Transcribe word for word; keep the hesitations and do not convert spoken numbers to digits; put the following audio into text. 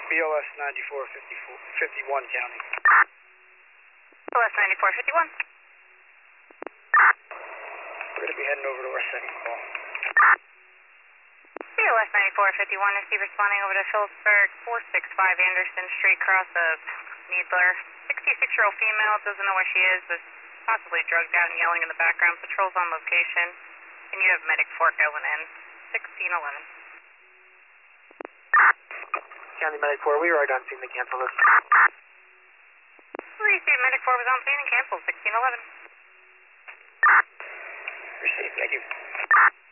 B L S ninety-four fifty-one County. B L S ninety-four fifty-one. We're going to be heading over to our second call. B L S ninety-four fifty-one, receive responding over to Phillipsburg, four sixty-five Anderson Street, cross of Needler. sixty-six-year-old female, doesn't know where she is, but possibly drugged out and yelling in the background. Patrol's on location, and you have medic four going in, sixteen eleven. County Medic four, we were right on scene to cancel this. Received, medic four was on scene and canceled, sixteen eleven. Received, thank you.